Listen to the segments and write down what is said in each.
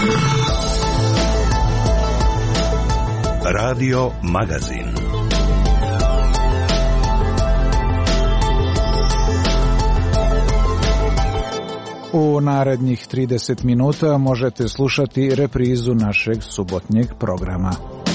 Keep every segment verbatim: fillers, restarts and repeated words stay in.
Radio Magazin. U narednih trideset minuta možete slušati reprizu našeg subotnjeg programa.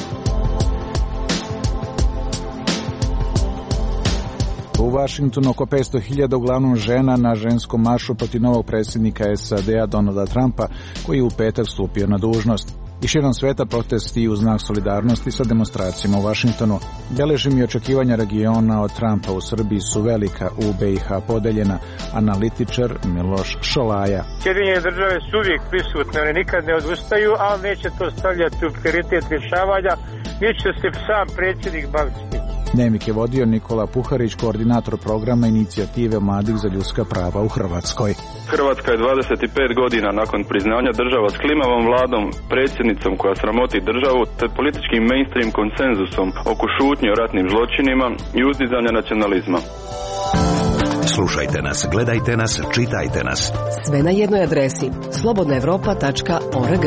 U Vašingtonu oko petsto hiljada uglavnom žena na ženskom maršu protiv novog predsjednika S A D-a Donalda Trumpa, koji je u petak stupio na dužnost. I širom sveta protesti u znak solidarnosti sa demonstracijama u Vašingtonu. Beležim i očekivanja regiona od Trumpa u Srbiji su velika, u B i H podeljena. Analitičar Miloš Šolaja. Sjedinjene države su uvijek prisutne, one nikad ne odustaju, ali neće to stavljati u prioritet rješavanja, neće se sam predsjednik baviti. Dnevnik je vodio Nikola Puharić, koordinator programa Inicijative mladih za ljudska prava u Hrvatskoj. Hrvatska je dvadeset pet godina nakon priznanja država s klimavom vladom, predsjednicom koja sramoti državu, te političkim mainstream konsenzusom oko šutnje o ratnim zločinima i uzdizanja nacionalizma. Slušajte nas, gledajte nas, čitajte nas. Sve na jednoj adresi slobodna evropa tačka org.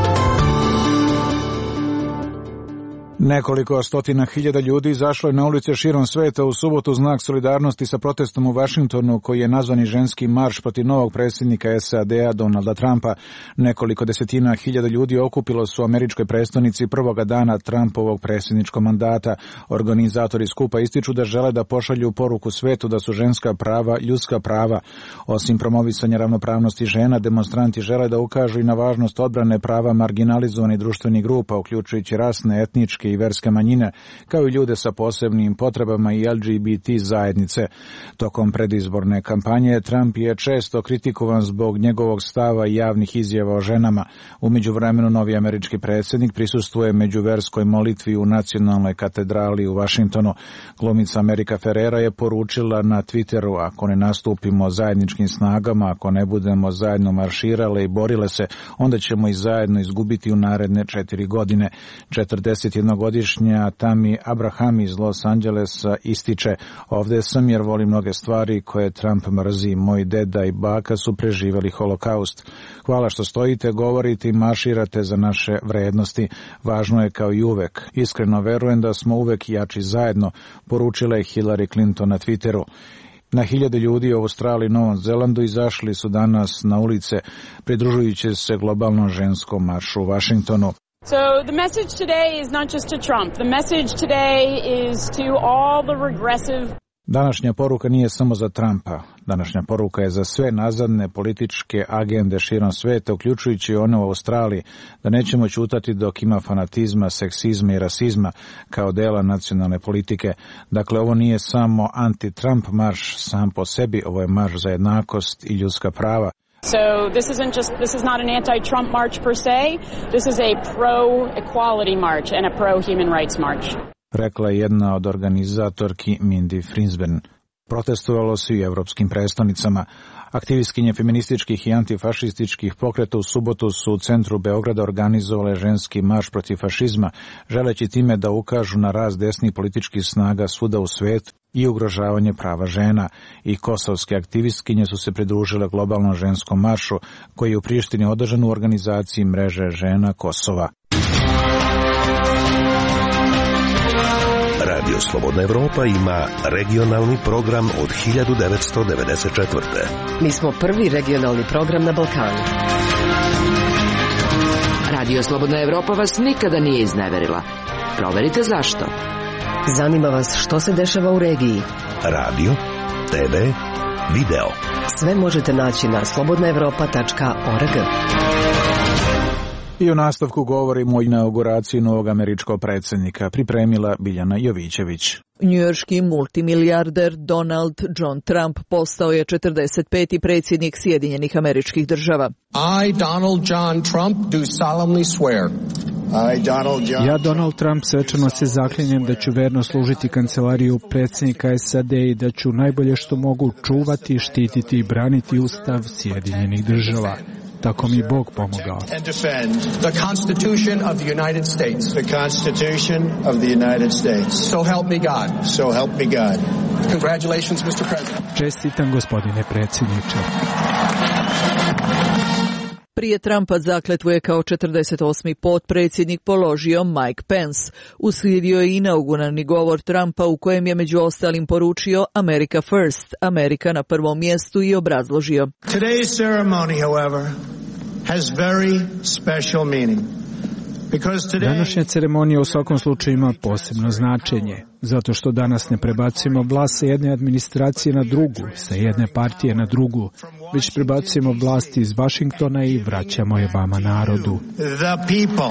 Nekoliko stotina hiljada ljudi izašlo je na ulice širom sveta u subotu znak solidarnosti sa protestom u Vašingtonu, koji je nazvani ženski marš protiv novog predsjednika S A D-a Donalda Trumpa. Nekoliko desetina hiljada ljudi okupilo su u američkoj prestonici prvoga dana Trumpovog predsjedničkog mandata. Organizatori skupa ističu da žele da pošalju poruku svetu da su ženska prava ljudska prava. Osim promovisanja ravnopravnosti žena, demonstranti žele da ukažu i na važnost odbrane prava marginalizovanih društvenih grupa, uključujući rasne, etničke i verske manjine, kao i ljude sa posebnim potrebama i L G B T zajednice. Tokom predizborne kampanje Trump je često kritikovan zbog njegovog stava i javnih izjava o ženama. U međuvremenu novi američki predsjednik prisustvuje međuverskoj molitvi u nacionalnoj katedrali u Vašingtonu. Glumica Amerika Ferrera je poručila na Twitteru: ako ne nastupimo zajedničkim snagama, ako ne budemo zajedno marširale i borile se, onda ćemo i zajedno izgubiti u naredne četiri godine. četrdeset jedna godišnja Tammy Abraham iz Los Angelesa ističe: ovdje sam jer volim mnoge stvari koje Trump mrzi. Moj deda i baka su preživjeli holokaust. Hvala što stojite, govorite i marširate za naše vrednosti. Važno je kao i uvek. Iskreno verujem da smo uvek jači zajedno, poručila je Hillary Clinton na Twitteru. Na hiljade ljudi u Australiji i Novom Zelandu izašli su danas na ulice, pridružujući se globalnom ženskom maršu u Vašingtonu. So the message today is not just to Trump. The message today is to all the regressive. Današnja poruka nije samo za Trumpa. Današnja poruka je za sve nazadne političke agende širom sveta, uključujući one u Australiji, da nećemo ćutati dok ima fanatizma, seksizma i rasizma kao dela nacionalne politike. Dakle, ovo nije samo anti-Trump marš sam po sebi, ovo je marš za jednakost i ljudska prava. So this isn't just, this is not an anti-Trump march per se. This is a pro-equality march and a pro-human rights march. Rekla je jedna od organizatorki Mindy Frinsben. Protestovalo se i u evropskim prestonicama. Aktivistkinje feminističkih i antifašističkih pokreta u subotu su u centru Beograda organizovale ženski marš protiv fašizma, želeći time da ukažu na rast desnih političkih snaga svuda u svijetu i ugrožavanje prava žena. I kosovske aktivistkinje su se pridružile globalnom ženskom maršu, koji je u Prištini održan u organizaciji Mreže žena Kosova. Radio Slobodna Evropa ima regionalni program od hiljadu devetsto devedeset četvrte. Mi smo prvi regionalni program na Balkanu. Radio Slobodna Evropa vas nikada nije izneverila. Proverite zašto. Zanima vas što se dešava u regiji. Radio, te ve, video. Sve možete naći na slobodna evropa tačka org. I u nastavku govorimo o inauguraciji novog američkog predsjednika, pripremila Biljana Jovićević. Njujorški multimilijarder Donald John Trump postao je četrdeset peti predsjednik Sjedinjenih Američkih Država. I, Donald John Trump, do solemnly swear. I, Donald John... Ja, Donald Trump, svečano se zaklinjem da ću verno služiti kancelariju predsjednika S A D i da ću najbolje što mogu čuvati, štititi i braniti Ustav Sjedinjenih Država. Tako mi Bog pomogao. And defend the Constitution of the United States. The Constitution of the United States. So help me God. So help me God. Congratulations, mister President. Čestitam, gospodine predsjedniče. Prije Trumpa zakletvu je kao četrdeset osmi potpredsjednik položio Mike Pence. Uslijedio je inauguralni govor Trumpa u kojem je među ostalim poručio America First, Amerika na prvom mjestu, i obrazložio: Today's ceremony, however, has very special meaning. Današnja ceremonija u svakom slučaju ima posebno značenje, zato što danas ne prebacujemo vlast sa jedne administracije na drugu, sa jedne partije na drugu, već prebacujemo vlast iz Vašingtona i vraćamo je vama, narodu. The people.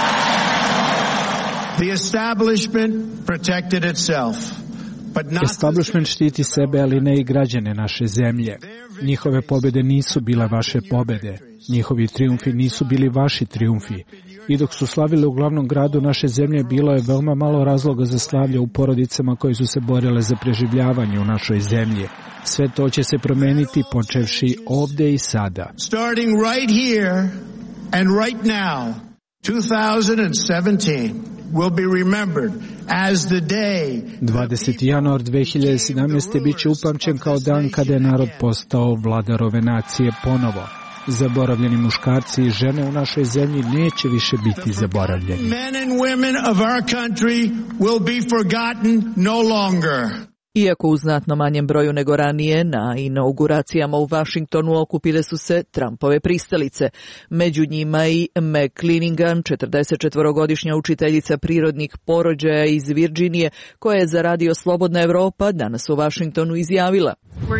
The establishment protected itself. Establishment štiti sebe, ali ne i građane naše zemlje. Njihove pobjede nisu bile vaše pobjede. Njihovi trijumfi nisu bili vaši trijumfi. I dok su slavili u glavnom gradu naše zemlje, bilo je veoma malo razloga za slavlje u porodicama koje su se borile za preživljavanje u našoj zemlji. Sve to će se promeniti počevši ovdje i sada. Starting right here and right now, twenty seventeen will be remembered as the day. dvadeseti januar dve hiljade sedamnaeste bit će upamćen kao dan kada je narod postao vladar ove nacije ponovo. Zaboravljeni muškarci i žene u našoj zemlji neće više biti zaboravljeni. Men and women of our country will be forgotten no longer. Iako u znatno manjem broju nego ranije, na inauguracijama u Vašingtonu okupile su se Trumpove pristalice. Među njima i Meg Cleaningan, četrdesetčetvorogodišnja učiteljica prirodnih porođaja iz Virginije, koja je za radio Slobodna Evropa danas u Vašingtonu izjavila: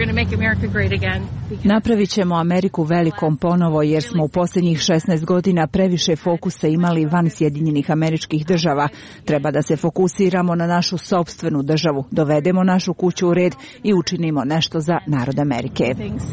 Napravit ćemo Ameriku velikom ponovo, jer smo u posljednjih šesnaest godina previše fokusa imali van Sjedinjenih Američkih Država. Treba da se fokusiramo na našu sopstvenu državu, dovedemo našu kuću u red i učinimo nešto za narod Amerike.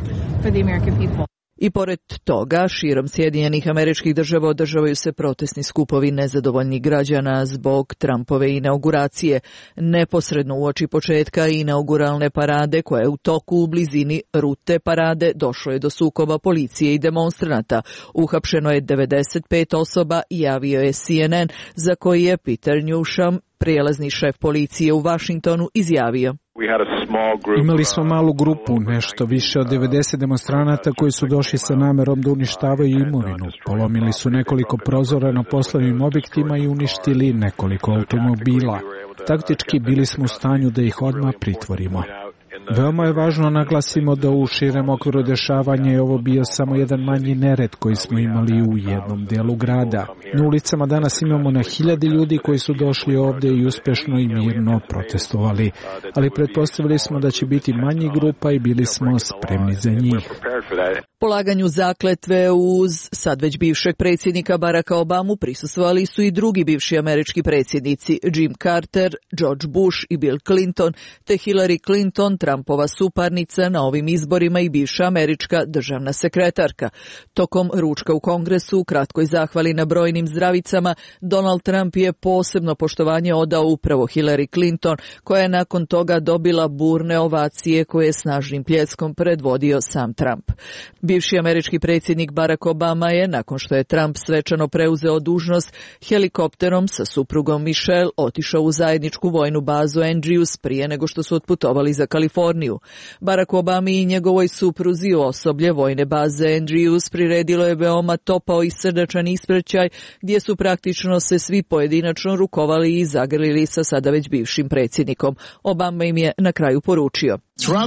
I pored toga, širom Sjedinjenih Američkih Država održavaju se protestni skupovi nezadovoljnih građana zbog Trumpove inauguracije. Neposredno uoči početka inauguralne parade, koja je u toku u blizini rute parade, došlo je do sukoba policije i demonstranata. Uhapšeno je devedeset pet osoba, javio je C N N, za koji je Peter Newsham, prijelazni šef policije u Vašingtonu, izjavio: Imali smo malu grupu, nešto više od devedeset demonstranata koji su došli sa namerom da uništavaju imovinu. Polomili su nekoliko prozora na poslovnim objektima i uništili nekoliko automobila. Taktički bili smo u stanju da ih odmah pritvorimo. Veoma je važno naglasimo da u širem okviru dešavanja je ovo bio samo jedan manji nered koji smo imali u jednom delu grada. Na ulicama danas imamo na hiljade ljudi koji su došli ovdje i uspešno i mirno protestovali, ali pretpostavili smo da će biti manji grupa i bili smo spremni za njih. Polaganju zakletve uz sad već bivšeg predsjednika Baracka Obamu prisustvovali su i drugi bivši američki predsjednici, Jim Carter, George Bush i Bill Clinton, te Hillary Clinton, Trumpova suparnica na ovim izborima i bivša američka državna sekretarka. Tokom ručka u Kongresu, u kratkoj zahvali na brojnim zdravicama, Donald Trump je posebno poštovanje odao upravo Hillary Clinton, koja je nakon toga dobila burne ovacije koje je snažnim pljeskom predvodio sam Trump. Bivši američki predsjednik Barack Obama je, nakon što je Trump svečano preuzeo dužnost, helikopterom sa suprugom Michelle otišao u zajedničku vojnu bazu Andrews prije nego što su otputovali za Kaliforniju. Barack Obama i njegovoj supruzi u osoblje vojne baze Andrews priredilo je veoma topao i srdačan ispraćaj, gdje su praktično se svi pojedinačno rukovali i zagrlili sa sada već bivšim predsjednikom. Obama im je na kraju poručio: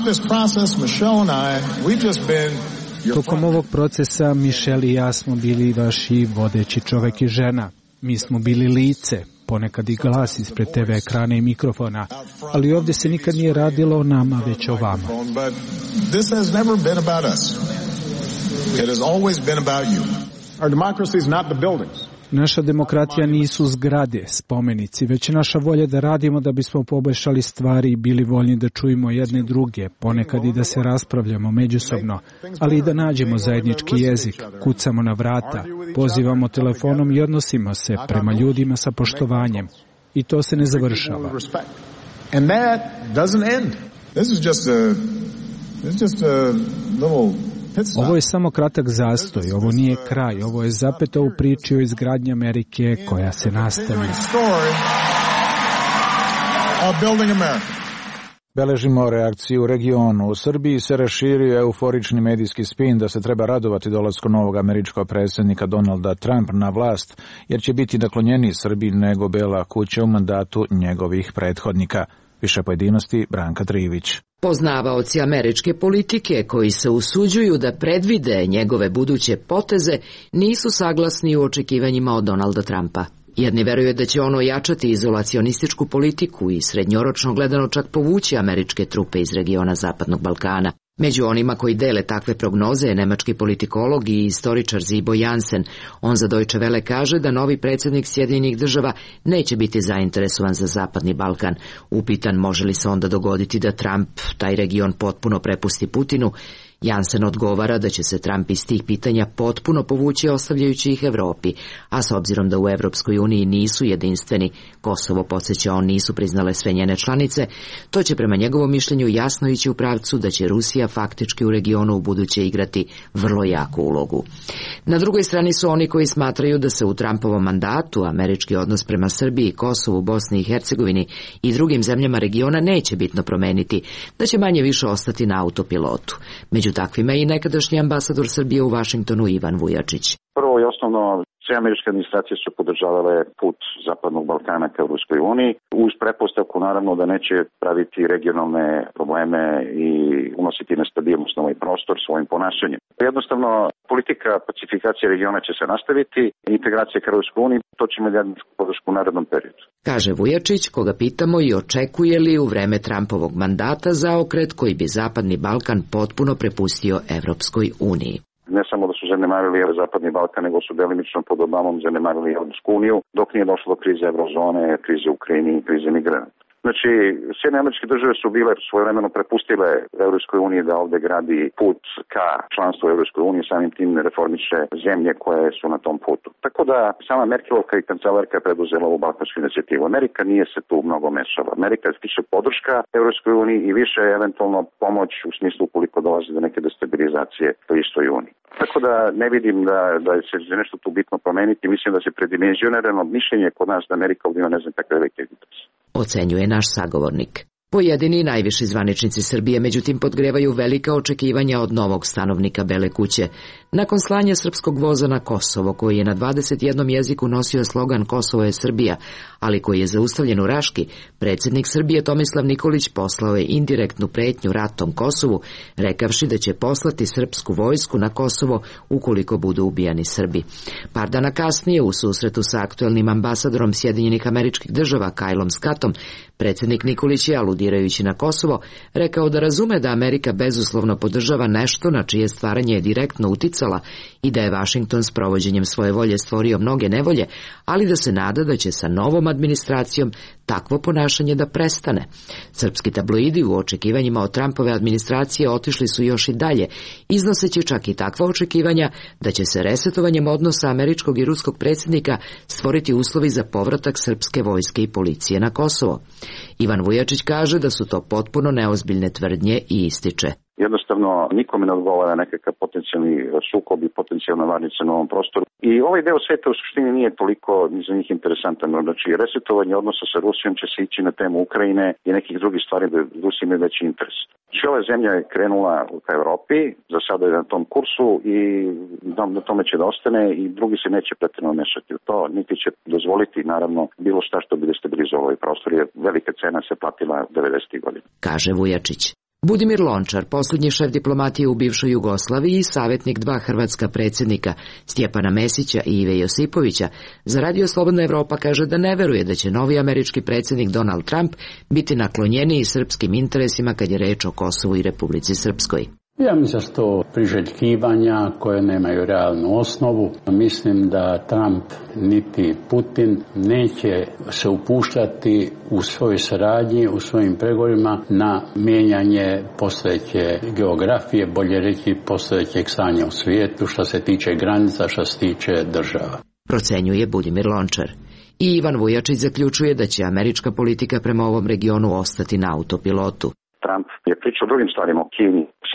Tokom ovog procesa Michelle i ja smo bili vaši vodeći čovek i žena. Mi smo bili lice, ponekad i glas ispred te ve ekrana i mikrofona, ali ovdje se nikad nije radilo o nama, već o vama. Naša demokratija nisu zgrade, spomenici, već naša volja da radimo da bismo poboljšali stvari i bili voljni da čujemo jedne druge, ponekad i da se raspravljamo međusobno, ali i da nađemo zajednički jezik, kucamo na vrata, pozivamo telefonom i odnosimo se prema ljudima sa poštovanjem. I to se ne završava. Ovo je samo kratak zastoj, ovo nije kraj, ovo je zapeta u priči o izgradnji Amerike koja se nastavlja. Beležimo reakciju u regionu. U Srbiji se raširio euforični medijski spin da se treba radovati dolasku novog američkog predsjednika Donalda Trump na vlast, jer će biti naklonjeniji Srbiji nego Bela kuća u mandatu njegovih prethodnika. Više pojedinosti Branka Trivić. Poznavaoci američke politike koji se usuđuju da predvide njegove buduće poteze nisu saglasni u očekivanjima od Donalda Trumpa. Jedni veruju da će on ojačati izolacionističku politiku i srednjoročno gledano čak povući američke trupe iz regiona Zapadnog Balkana. Među onima koji dele takve prognoze je nemački politikolog i istoričar Zibo Jansen. On za Deutsche Welle kaže da novi predsjednik Sjedinjenih država neće biti zainteresovan za Zapadni Balkan. Upitan može li se onda dogoditi da Trump taj region potpuno prepusti Putinu, Jansen odgovara da će se Trump iz tih pitanja potpuno povući ostavljajući ih Evropi, a s obzirom da u Evropskoj uniji nisu jedinstveni, Kosovo, podsjeća on, nisu priznale sve njene članice, to će prema njegovom mišljenju jasno ići u pravcu da će Rusija faktički u regionu u buduće igrati vrlo jaku ulogu. Na drugoj strani su oni koji smatraju da se u Trumpovom mandatu američki odnos prema Srbiji, Kosovu, Bosni i Hercegovini i drugim zemljama regiona neće bitno promeniti, da će manje više ostati na autopilotu. Među takvima i nekadašnji ambasador Srbije u Vašingtonu Ivan Vujačić. Prvo i osnovno, sve američke administracije su podržavale put Zapadnog Balkana ka Ruskoj uniji, uz pretpostavku naravno da neće praviti regionalne probleme i unositi nestabilnost na ovaj prostor svojim ponašanjem. Jednostavno, politika pacifikacije regiona će se nastaviti, integracija ka Ruskoj uniji, to će imati podršku u narednom periodu. Kaže Vujačić, koga pitamo i očekuje li u vreme Trumpovog mandata zaokret koji bi Zapadni Balkan potpuno prepustio Evropskoj uniji. Ne samo da su zanemarili Zapadni Balkan, nego su delimično pod Obamom zanemarili Evropsku uniju, dok nije došlo do krize Eurozone, krize u Ukrajini i krize migranata. Znači, Sjedinjene Američke Države su bile svojevremeno prepustile Evropskoj uniji da ovde gradi put ka članstvu Evropskoj uniji, samim tim reformiše zemlje koje su na tom putu. Tako da sama Merkelovka i kancelarka je preduzela ovu balkansku inicijativu. Amerika nije se tu mnogo mešala. Amerika je više podrška Evropskoj uniji i više eventualno pomoć u smislu ukoliko dolazi do neke destabilizacije u istoj uniji. Tako da ne vidim da, da se nešto tu bitno promeniti. Mislim da se predimenzionirano mišljenje kod nas da Amerika ovdje ima ne znam kakve velike interese. Ocenjuje naš sagovornik. Pojedini najviši zvaničnici Srbije međutim podgrevaju velika očekivanja od novog stanovnika Bele kuće. Nakon slanja srpskog voza na Kosovo, koji je na dvadeset jednom jeziku nosio slogan Kosovo je Srbija, ali koji je zaustavljen u Raški, predsjednik Srbije Tomislav Nikolić poslao je indirektnu pretnju ratom Kosovu, rekavši da će poslati srpsku vojsku na Kosovo ukoliko budu ubijani Srbi. Par dana kasnije, u susretu sa aktuelnim ambasadorom Sjedinjenih Američkih Država Kylom Scottom, predsjednik Nikolić je, aludirajući na Kosovo, rekao da razume da Amerika bezuslovno podržava nešto na čije stvaranje je direktno uticala i da je Vašington s provođenjem svoje volje stvorio mnoge nevolje, ali da se nada da će sa novom administracijom takvo ponašanje da prestane. Srpski tabloidi u očekivanjima od Trumpove administracije otišli su još i dalje, iznoseći čak i takva očekivanja da će se resetovanjem odnosa američkog i ruskog predsjednika stvoriti uslovi za povratak srpske vojske i policije na Kosovo. Ivan Vujačić kaže da su to potpuno neozbiljne tvrdnje i ističe: jednostavno nikome ne odgovara nekakav potencijalni sukob i potencijalna varnica na ovom prostoru. I ovaj deo sveta u suštini nije toliko za njih interesantan. Znači, resetovanje odnosa sa Rusijom će se ići na temu Ukrajine i nekih drugih stvari da Rusija ima veći interes. Znači, ova zemlja je krenula ka Evropi, za sada je na tom kursu i na tome će da ostane i drugi se neće pretjerano mešati u to, niti će dozvoliti, naravno, bilo šta što bi destabilizovalo ovaj prostor, jer velika cena se platila devedesetih godina. Kaže Vujačić. Budimir Lončar, posljednji šef diplomatije u bivšoj Jugoslaviji i savjetnik dva hrvatska predsjednika, Stjepana Mesića i Ive Josipovića, za Radio Slobodna Evropa kaže da ne veruje da će novi američki predsjednik Donald Trump biti naklonjeniji srpskim interesima kad je reč o Kosovu i Republici Srpskoj. Ja mislim da su to priželjkivanja koje nemaju realnu osnovu. Mislim da Trump niti Putin neće se upuštati u svojoj saradnji, u svojim pregovorima na mijenjanje postojeće geografije, bolje reći postojećeg stanja u svijetu što se tiče granica, što se tiče država. Procenjuje Budimir Lončar. I Ivan Vujačić zaključuje da će američka politika prema ovom regionu ostati na autopilotu. Trump je pričao o drugim stvarima, o Kini,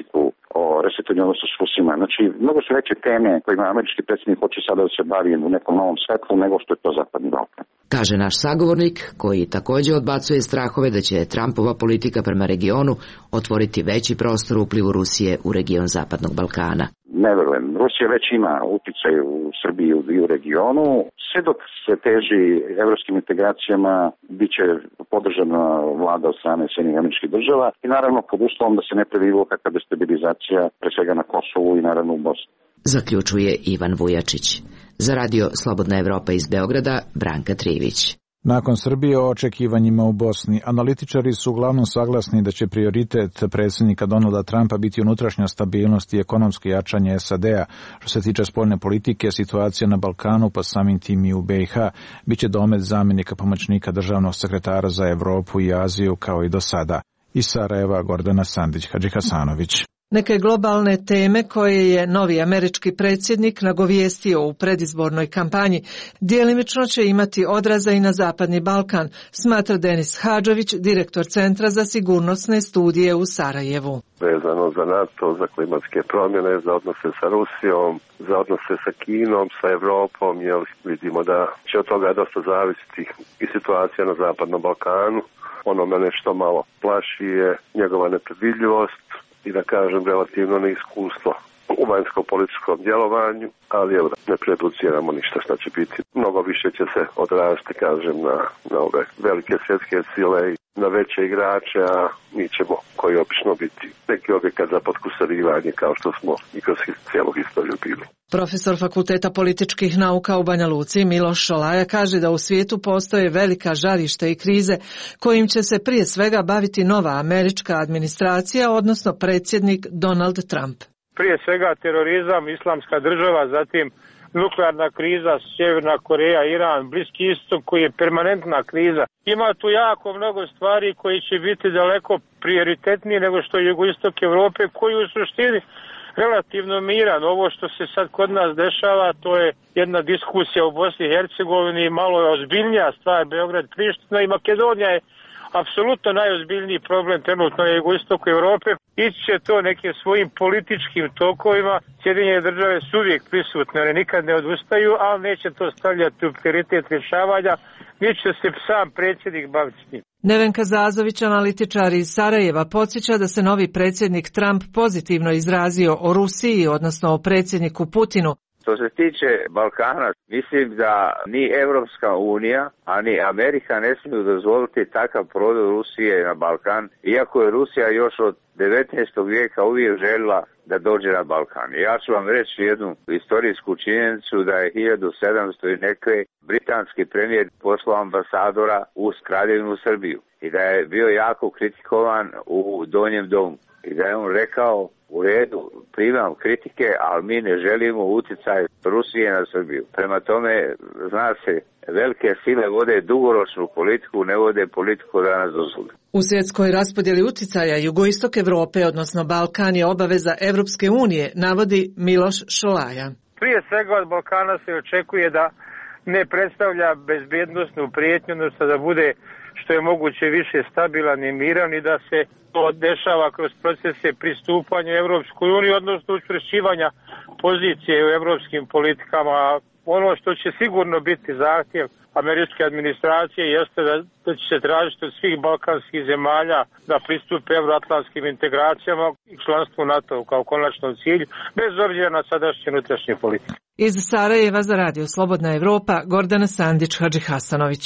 o resetanju odnosa s Rusima. Znači, mnogo su veće teme kojima američki predsjednik hoće sada da se bavi u nekom novom svetlu nego što je to Zapadni Balkan. Kaže naš sagovornik, koji također odbacuje strahove da će Trumpova politika prema regionu otvoriti veći prostor uplivu Rusije u region Zapadnog Balkana. Ne verujem. Rusija već ima uticaj u Srbiji i u regionu. Sve dok se teži evropskim integracijama, bit će podržana vlada od strane Sjedinjenih Američkih Država i naravno pod uslovom da se ne pravi bilo kakva destabilizacija, pre svega na Kosovu i naravno u Bosni. Zaključuje Ivan Vujačić. Za radio Slobodna Evropa iz Beograda, Branka Trivić. Nakon Srbije o očekivanjima u Bosni, analitičari su uglavnom saglasni da će prioritet predsjednika Donalda Trumpa biti unutrašnja stabilnost i ekonomsko jačanje S A D-a. Što se tiče spoljne politike, situacija na Balkanu, pa samim tim i u B i H, bit će domet zamjenika pomoćnika državnog sekretara za Evropu i Aziju kao i do sada. Iz Sarajeva, Gordana Sandić-Hadžihasanović. Neke globalne teme koje je novi američki predsjednik nagovijestio u predizbornoj kampanji djelimično će imati odraza i na Zapadni Balkan, smatra Denis Hadžović, direktor Centra za sigurnosne studije u Sarajevu. Vezano za NATO, za klimatske promjene, za odnose sa Rusijom, za odnose sa Kinom, sa Evropom, jer vidimo da će od toga dosta zavisiti i situacija na Zapadnom Balkanu. Ono mene što malo plaši je njegova nepredvidljivost i da kažem relativno neiskustvo u vanjsko-političkom djelovanju, ali evo ne prejudiciramo ništa što će biti. Mnogo više će se odraziti, kažem, na, na ove velike svjetske sile i na veće igrače, a mi ćemo koji obično biti neki objekat za potkusurivanje kao što smo i kroz cijelu historiju bili. Profesor Fakulteta političkih nauka u Banja Luci Miloš Šolaja kaže da u svijetu postoje velika žarišta i krize kojim će se prije svega baviti nova američka administracija, odnosno predsjednik Donald Trump. Prije svega terorizam, islamska država, zatim nuklearna kriza, Sjeverna Koreja, Iran, Bliski istok koji je permanentna kriza. Ima tu jako mnogo stvari koji će biti daleko prioritetniji nego što je jugoistok Evrope, koji u suštini relativno miran. Ovo što se sad kod nas dešava, to je jedna diskusija u Bosni i Hercegovini, malo je ozbiljnija stvar, Beograd, Priština i Makedonija je apsolutno najozbiljniji problem trenutno na jugoistoku Evrope. Ići će to nekim svojim političkim tokovima. Sjedinjene države su uvijek prisutne, one nikad ne odustaju, ali neće to stavljati u prioritet rješavanja. Niće će se sam predsjednik baviti s njim. Nevenka Zazović, analitičar iz Sarajeva, podsjeća da se novi predsjednik Trump pozitivno izrazio o Rusiji, odnosno o predsjedniku Putinu. Što se tiče Balkana, mislim da ni Evropska unija, a ni Amerika ne smiju dozvoliti takav prodor Rusije na Balkan, iako je Rusija još od devetnaestog vijeka uvijek željela da dođe na Balkan. Ja ću vam reći jednu istorijsku činjenicu da je hiljadu sedamsto i neke britanski premijer poslao ambasadora u Kraljevinu Srbiju i da je bio jako kritikovan u Donjem domu i da je on rekao: u redu, primam kritike, ali mi ne želimo utjecaj Rusije na Srbiju. Prema tome, zna se, velike sile vode dugoročnu politiku, ne vode politiku da nas dozvole. U svjetskoj raspodjeli utjecaja jugoistok Evrope, odnosno Balkan, je obaveza Evropske unije, navodi Miloš Šolaja. Prije svega od Balkana se očekuje da ne predstavlja bezbjednosnu prijetnju, odnosno da bude što je moguće više stabilan i miran i da se to dešava kroz procese pristupanja Evropskoj uniji, odnosno učvršćivanja pozicije u evropskim politikama. Ono što će sigurno biti zahtjev američke administracije jeste da, da će se tražiti od svih balkanskih zemalja da pristupe euroatlantskim integracijama i članstvu NATO kao konačnom cilju, bez obzira na sadašnje unutrašnje politike. Iz Sarajeva za radio Slobodna Evropa, Gordana Sandić-Hadžihasanović.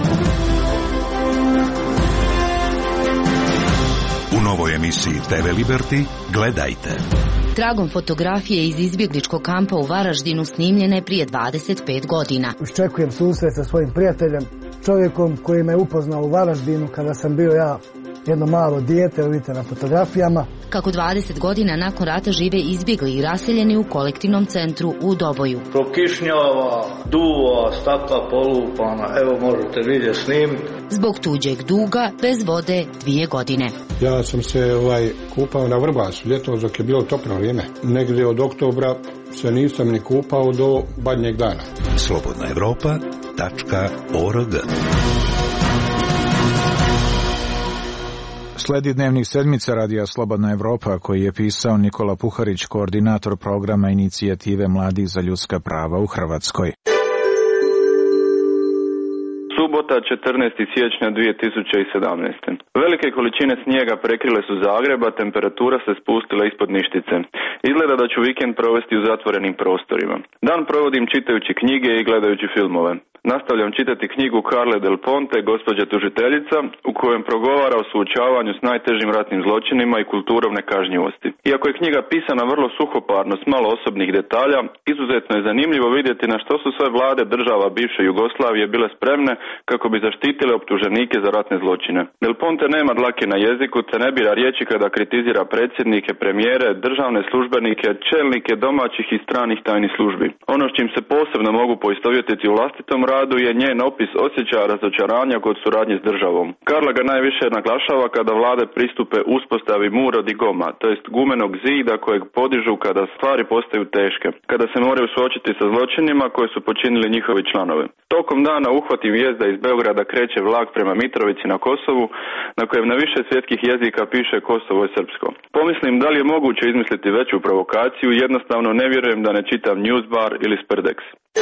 U novoj emisiji T V Liberty gledajte. Tragom fotografije iz izbjegličkog kampa u Varaždinu snimljene prije dvadeset pet godina. Iščekujem susret sa svojim prijateljem, čovjekom koji me upoznao u Varaždinu kada sam bio ja jedno malo dijete, vidite na fotografijama. Kako dvadeset godina nakon rata žive izbjegli i raseljeni u kolektivnom centru u Doboju. Prokišnjava, duva, stakla polupana, evo možete vidjeti snimiti. Zbog tuđeg duga, bez vode, dvije godine. Ja sam se ovaj, kupao na Vrbasu ljetos dok je bilo toplo vrijeme. Negdje od oktobra se nisam ni kupao do badnjeg dana. Slobodna Evropa tačka org. Sledi dnevnik sedmice radija Slobodna Evropa koji je pisao Nikola Puharić, koordinator programa inicijative Mladih za ljudska prava u Hrvatskoj. Subota, četrnaestog siječnja dvije tisuće sedamnaeste. Velike količine snijega prekrile su Zagreb, a temperatura se spustila ispod ništice. Izgleda da ću vikend provesti u zatvorenim prostorima. Dan provodim čitajući knjige i gledajući filmove. Nastavljam čitati knjigu Carle Del Ponte, Gospođa tužiteljica, u kojem progovara o suočavanju s najtežim ratnim zločinima i kulturom nekažnjivosti. Iako je knjiga pisana vrlo suhoparno s malo osobnih detalja, izuzetno je zanimljivo vidjeti na što su sve vlade država bivše Jugoslavije bile spremne kako bi zaštitile optuženike za ratne zločine. Del Ponte nema dlake na jeziku, te ne bira riječi kada kritizira predsjednike, premijere, državne službenike, čelnike domaćih i stranih tajnih službi. Ono s čim se posebno mogu poistovjetiti u vlastitom radu je njen opis osjećaja razočaranja kod suradnje s državom. Carla ga najviše naglašava kada vlade pristupe uspostavi muro di goma, to jest gumenog zida kojeg podižu kada stvari postaju teške, kada se moraju suočiti sa zločinima koje su počinili njihovi članovi. Tokom dana uhvatim vijest da iz Beograda kreće vlak prema Mitrovici na Kosovu, na kojem na više svjetskih jezika piše Kosovo je srpsko. Pomislim da li je moguće izmisliti veću provokaciju, jednostavno ne vjerujem da ne čitam Newsbar ili Sperdex.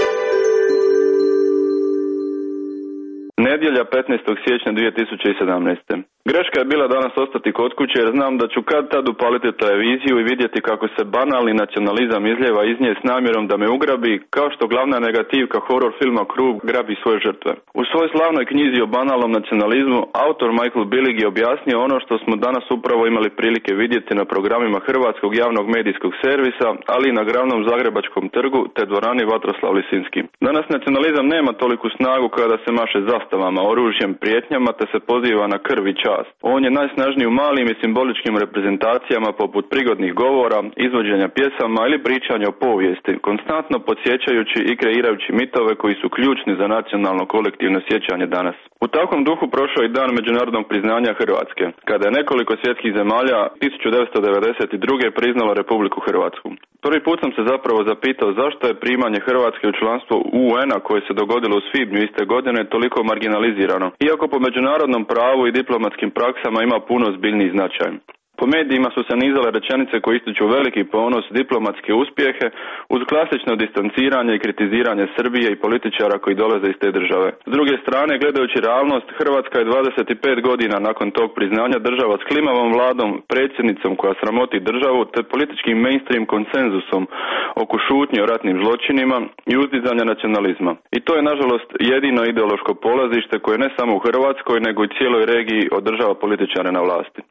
Nedjelja, petnaestog siječnja dvije tisuće sedamnaeste. Greška je bila danas ostati kod kuće jer znam da ću kad tad upaliti televiziju i vidjeti kako se banalni nacionalizam izljeva iz nje s namjerom da me ugrabi, kao što glavna negativka horror filma Krug grabi svoje žrtve. U svojoj slavnoj knjizi o banalnom nacionalizmu autor Michael Billig je objasnio ono što smo danas upravo imali prilike vidjeti na programima Hrvatskog javnog medijskog servisa, ali i na glavnom Zagrebačkom trgu te dvorani Vatroslav Lisinski. Danas nacionalizam nema toliku snagu kada se maše zastavama, oružjem, prijetnjama te se poziva na krv i čast. On je najsnažniji u malim i simboličkim reprezentacijama poput prigodnih govora, izvođenja pjesama ili pričanja o povijesti, konstantno podsjećajući i kreirajući mitove koji su ključni za nacionalno kolektivno sjećanje danas. U takvom duhu prošao i dan međunarodnog priznanja Hrvatske, kada je nekoliko svjetskih zemalja tisuću devetsto devedeset druge priznalo Republiku Hrvatsku. Prvi put sam se zapravo zapitao zašto je primanje Hrvatske u članstvo U En-a koje se dogodilo u svibnju iste godine toliko marginalizirano, iako po međunarodnom pravu i diplomatskim praksama ima puno zbiljniji značaj. Po medijima su se nizale rečenice koje ističu veliki ponos, diplomatske uspjehe, uz klasično distanciranje i kritiziranje Srbije i političara koji dolaze iz te države. S druge strane, gledajući realnost, Hrvatska je dvadeset pet godina nakon tog priznanja država s klimavom vladom, predsjednicom koja sramoti državu, te političkim mainstream konsenzusom oko šutnje o ratnim zločinima i uzdizanja nacionalizma. I to je, nažalost, jedino ideološko polazište koje ne samo u Hrvatskoj, nego i cijeloj regiji održava političare na vlasti.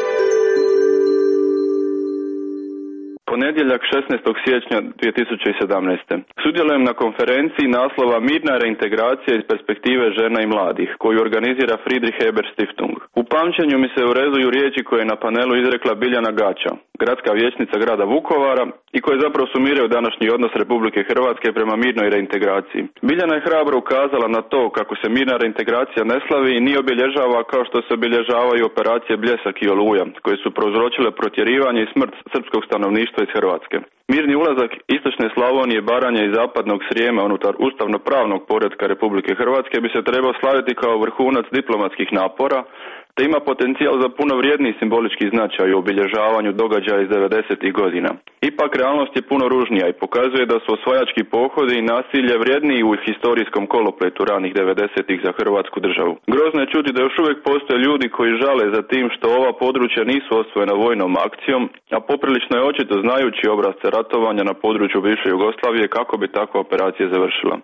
Ponedjeljak, šesnaestog siječnja dvije tisuće sedamnaeste. Sudjelujem na konferenciji naslova Mirna reintegracija iz perspektive žena i mladih, koju organizira Friedrich Ebert Stiftung. U pamćenju mi se urezuju riječi koje je na panelu izrekla Biljana Gaća, gradska vijećnica grada Vukovara, i koje zapravo sumiraju današnji odnos Republike Hrvatske prema mirnoj reintegraciji. Biljana je hrabro ukazala na to kako se mirna reintegracija ne slavi i nije obilježava kao što se obilježavaju operacije Bljesak i Oluja, koje su prouzročile protjerivanje i smrt srpskog stanovništva iz Hrvatske. Mirni ulazak istočne Slavonije, Baranje i zapadnog Srijema unutar ustavno-pravnog poretka Republike Hrvatske bi se trebao slaviti kao vrhunac diplomatskih napora, te ima potencijal za puno vrijedniji simbolički značaj u obilježavanju događaja iz devedesetih godina. Ipak realnost je puno ružnija i pokazuje da su osvajački pohodi i nasilje vrijedniji u historijskom kolopletu ranih devedesetih za Hrvatsku državu. Grozno je čuti da još uvijek postoje ljudi koji žale za tim što ova područja nisu osvojena vojnom akcijom, a poprilično je očito znajući obrazce ratovanja na području bivše Jugoslavije kako bi takva operacija završila.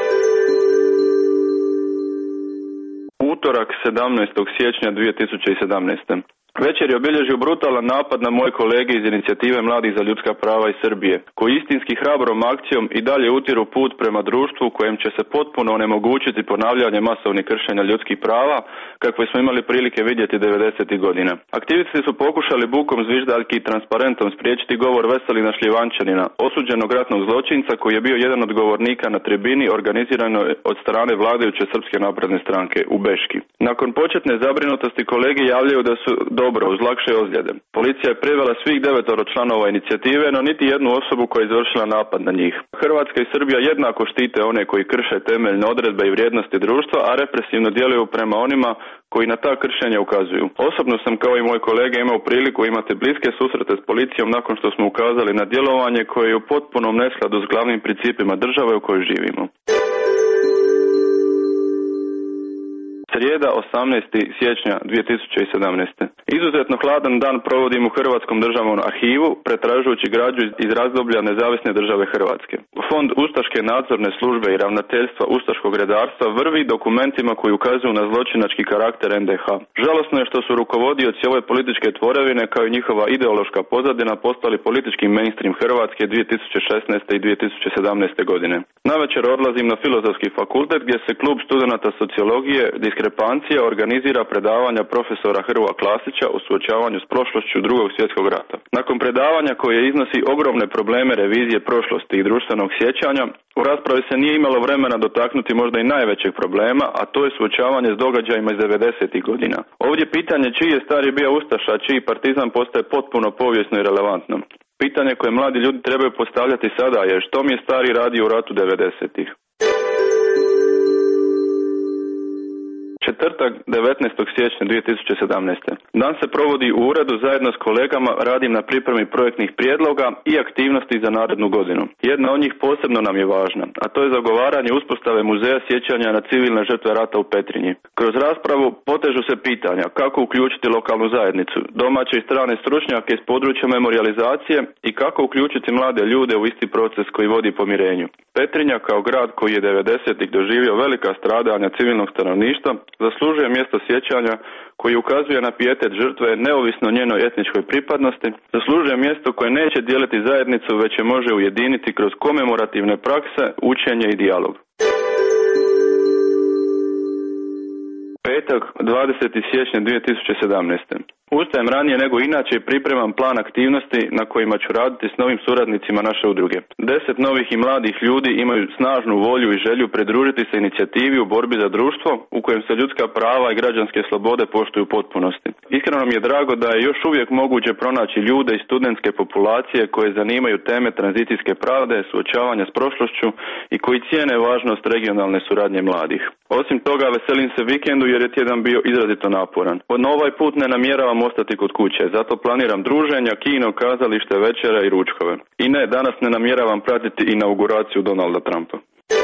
Utorak, sedamnaestog siječnja dvije tisuće sedamnaeste. Večer je obilježio brutalan napad na moje kolege iz inicijative Mladih za ljudska prava iz Srbije, koji istinski hrabrom akcijom i dalje utiru put prema društvu kojem će se potpuno onemogućiti ponavljanje masovnih kršenja ljudskih prava, kakve smo imali prilike vidjeti devedesetih godina. Aktivisti su pokušali bukom zviždaljki i transparentom spriječiti govor Veselina Šljivančanina, osuđenog ratnog zločinca koji je bio jedan od govornika na tribini organizirano od strane vladajuće Srpske napredne stranke u Beški. Nakon početne zabrinutosti kolege javljaju da su dobro uz lakše ozljede. Policija je privela svih devetoro članova inicijative, no niti jednu osobu koja je izvršila napad na njih. Hrvatska i Srbija jednako štite one koji krše temeljne odredbe i vrijednosti društva, a represivno djeluju prema onima koji na ta kršenja ukazuju. Osobno sam kao i moji kolege imao priliku imati bliske susrete s policijom nakon što smo ukazali na djelovanje koje je u potpunom neskladu s glavnim principima države u kojoj živimo. Srijeda, osamnaestog siječnja dvije tisuće sedamnaeste. Izuzetno hladan dan provodim u Hrvatskom državnom arhivu, pretražujući građu iz razdoblja nezavisne države Hrvatske. Fond Ustaške nadzorne službe i ravnateljstva Ustaškog redarstva vrvi dokumentima koji ukazuju na zločinački karakter en de ha. Žalosno je što su rukovodioci ove političke tvorevine kao i njihova ideološka pozadina postali politički mainstream Hrvatske dvije tisuće šesnaeste. i dvije tisuće sedamnaeste. godine. Navečer odlazim na Filozofski fakultet gdje se klub studenata sociologije diskrepancija organizira predavanja profesora Hrvoja Klasića o suočavanju s prošlošću Drugog svjetskog rata. Nakon predavanja koje iznosi ogromne probleme revizije prošlosti i društvenog sjećanja, u raspravi se nije imalo vremena dotaknuti možda i najvećeg problema, a to je suočavanje s događajima iz devedesetih godina. Ovdje pitanje čiji je stari bio ustaša, a čiji partizan postaje potpuno povijesno i relevantno. Pitanje koje mladi ljudi trebaju postavljati sada je što mi je stari radio u ratu devedesetih. Četvrtak, devetnaestog siječnja dvije tisuće sedamnaeste. Dan se provodi u uredu, zajedno s kolegama radim na pripremi projektnih prijedloga i aktivnosti za narednu godinu. Jedna od njih posebno nam je važna, a to je zagovaranje uspostave muzeja sjećanja na civilne žrtve rata u Petrinji. Kroz raspravu potežu se pitanja kako uključiti lokalnu zajednicu, domaće i strane stručnjake iz područja memorializacije i kako uključiti mlade ljude u isti proces koji vodi pomirenju. Petrinja kao grad koji je devedesetih doživio velika stradanja civilnog stanovništva zaslužuje mjesto sjećanja koji ukazuje na pijetet žrtve neovisno njenoj etničkoj pripadnosti, zaslužuje mjesto koje neće dijeliti zajednicu već je može ujediniti kroz komemorativne prakse, učenje i dijalog. Petak, dvadesetog siječnja dvije tisuće sedamnaeste. Ustajem ranije nego inače i pripremam plan aktivnosti na kojima ću raditi s novim suradnicima naše udruge. Deset novih i mladih ljudi imaju snažnu volju i želju pridružiti se inicijativi u borbi za društvo u kojem se ljudska prava i građanske slobode poštuju u potpunosti. Iskreno mi je drago da je još uvijek moguće pronaći ljude iz studentske populacije koje zanimaju teme tranzicijske pravde, suočavanja s prošlošću i koji cijene važnost regionalne suradnje mladih. Osim toga, veselim se vikendu jer je tjedan bio izrazito naporan. No ovaj put ne namjeravam ostati kod kuće, zato planiram druženja, kino, kazalište, večere i ručkove. I ne, danas ne namjeravam pratiti inauguraciju Donalda Trumpa.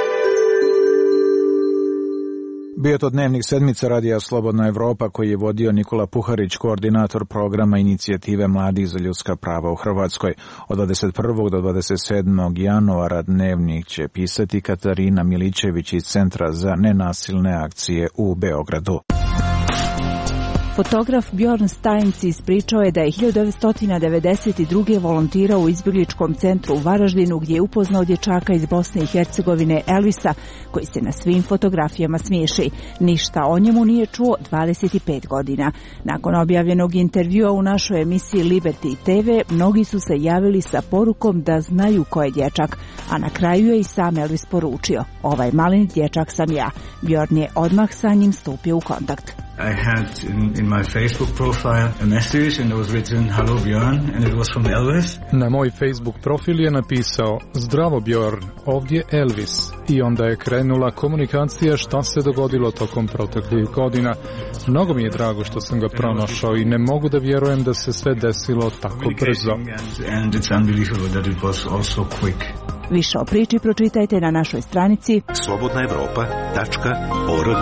Bio je to dnevnik sedmice radija Slobodna Evropa koji je vodio Nikola Puharić, koordinator programa inicijative Mladih za ljudska prava u Hrvatskoj. Od dvadeset prvog do dvadeset sedmog januara dnevnik će pisati Katarina Milićević iz Centra za nenasilne akcije u Beogradu. Fotograf Bjorn Steins ispričao je da je hiljadu devetsto devedeset druge volontirao u izbjegličkom centru u Varaždinu gdje je upoznao dječaka iz Bosne i Hercegovine Elvisa koji se na svim fotografijama smiješi. Ništa o njemu nije čuo dvadeset pet godina. Nakon objavljenog intervjua u našoj emisiji Liberty te ve, mnogi su se javili sa porukom da znaju ko je dječak, a na kraju je i sam Elvis poručio: ovaj maleni dječak sam ja. Bjorn je odmah sa njim stupio u kontakt. I had in, in my Facebook profile a message and it was written hello Bjorn and it was from Elvis. Na moj Facebook profil je napisao zdravo Bjorn, ovdje Elvis. I onda je krenula komunikacija šta se dogodilo tokom proteklih godina. Mnogo mi je drago što sam ga pronašao i ne mogu da vjerujem da se sve desilo tako brzo. And it's unbelievable that it was also quick. Više o priči pročitajte na našoj stranici slobodna evropa tačka org.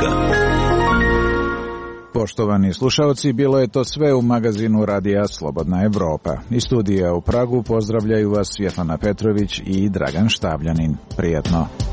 Poštovani slušalci, bilo je to sve u magazinu radija Slobodna Evropa. Iz studija u Pragu pozdravljaju vas Svjetlana Petrović i Dragan Štavljanin. Prijatno.